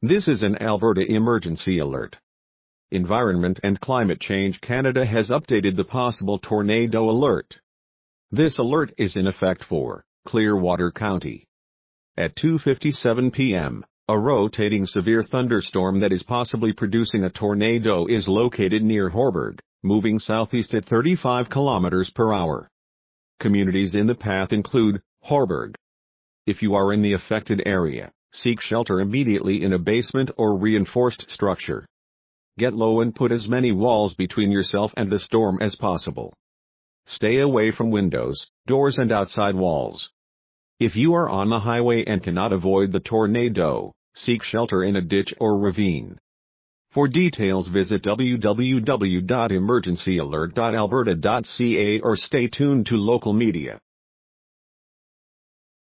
This is an Alberta emergency alert. Environment and Climate Change Canada has updated the possible tornado alert. This alert is in effect for Clearwater County. At 2:57 p.m., a rotating severe thunderstorm that is possibly producing a tornado is located near Horbridge, moving southeast at 35 km per hour. Communities in the path include Horbridge. If you are in the affected area, seek shelter immediately in a basement or reinforced structure. Get low and put as many walls between yourself and the storm as possible. Stay away from windows, doors and outside walls. If you are on the highway and cannot avoid the tornado, seek shelter in a ditch or ravine. For details visit www.emergencyalert.alberta.ca or stay tuned to local media.